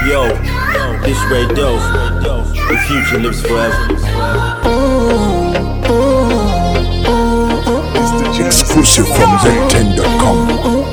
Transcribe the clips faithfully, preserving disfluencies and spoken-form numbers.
Yo, this Ray Doe, the future lives forever. Exclusive from Z ten dot com.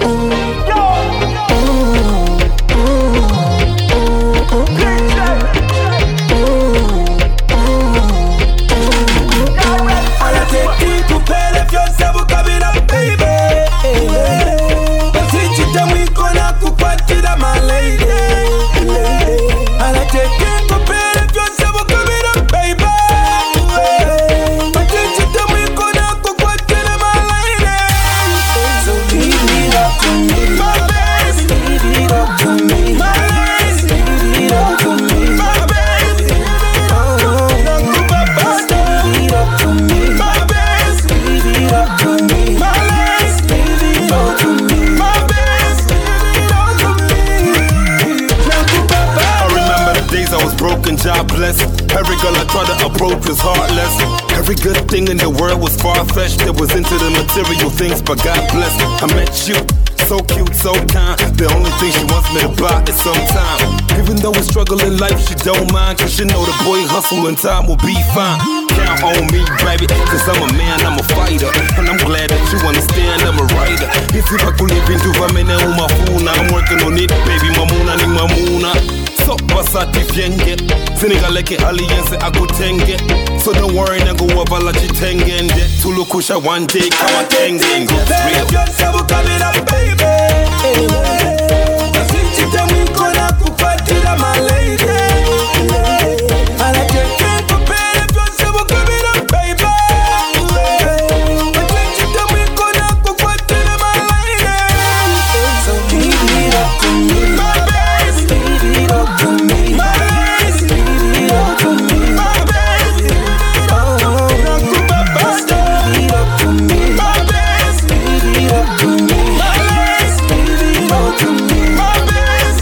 Jobless. Every girl I tried to approach was heartless. Every good thing in the world was far-fetched. That was into the material things, but God bless. I met you, so cute, so kind. The only thing she wants me to buy is some time. Even though we struggle in life, she don't mind. Cause she know the boy hustle and time will be fine. Count on me, baby, cause I'm a man, I'm a fighter. And I'm glad that you understand I'm a writer. If you could live into famine, I'm working on it, baby, mamuna ni mamuna. So basati fienge Senegaleke alliance akutenge. So don't worry na go wavala chitenge. Tulukusha one day kawa tenge. That's real. Baby Kasinchita mwikona kupatila my lady. I like your king for better just so coming up baby. Kasinchita mwikona kupatila my lady. So give it up to me my baby. Give it up to me my baby. Give it up to me my baby. Oh, nakupa basta. Give it up to me my baby. Give it up to me my baby. Give it up to me my baby.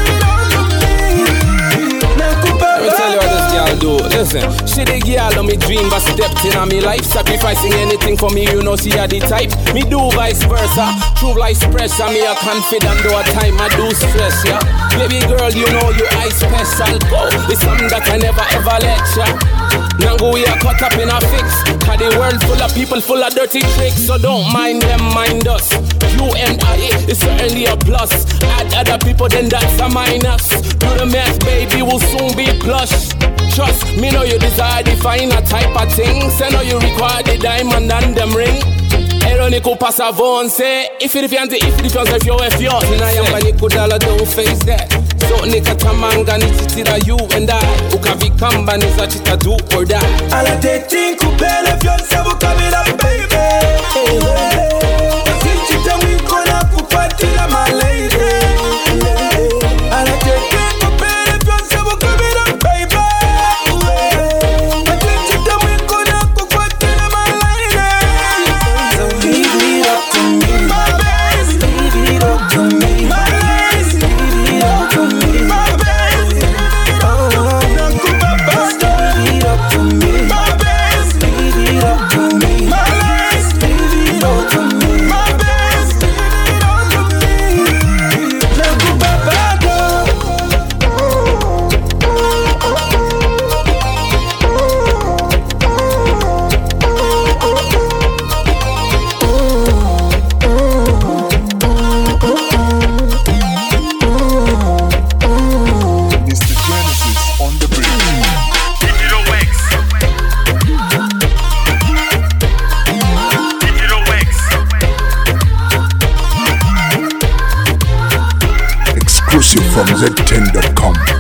Let me tell you what this girl do. Listen, she the girl on me dream, but stepped in on me life, sacrificing anything for me. You know, she are the type. Me do vice versa. True life's pressure. Me a confident though at time I do stress ya. Baby girl, you know you I special. Go, it's something that I never ever let ya. Now we are caught up in a fix. Cause the world full of people, full of dirty tricks. So don't mind them, mind us. You and I is certainly a plus. Add other people, then that's a minus. Do the math, baby, will soon be plush. Trust me, know you desire the finer type of things. I know you require the diamond and them ring. Eronico passavonse. If it fianze, if it fianze, if you're if you're in I am panico dollar, don't face that. So nika tamanga ni chitira you and I. Ukavikamba ni za chita do or die. Ala te think kupele fianze bukamira baby. Kasinchita mwikona kupatila my lady. Ala te think kupele fianze bukamira baby. Kasinchita mwikona kupatila my lady. So give it up to me my baby. Give it up to me my baby. Give it up to me my baby. Oh, nakupa basta. Give it up to me my baby. Give it up to me my baby. Give it up to me my baby. Give it up to me. Nakupa basta. Mister Genesis on the bridge. Digital Wax. Digital Wax. Exclusive from Z ten dot com.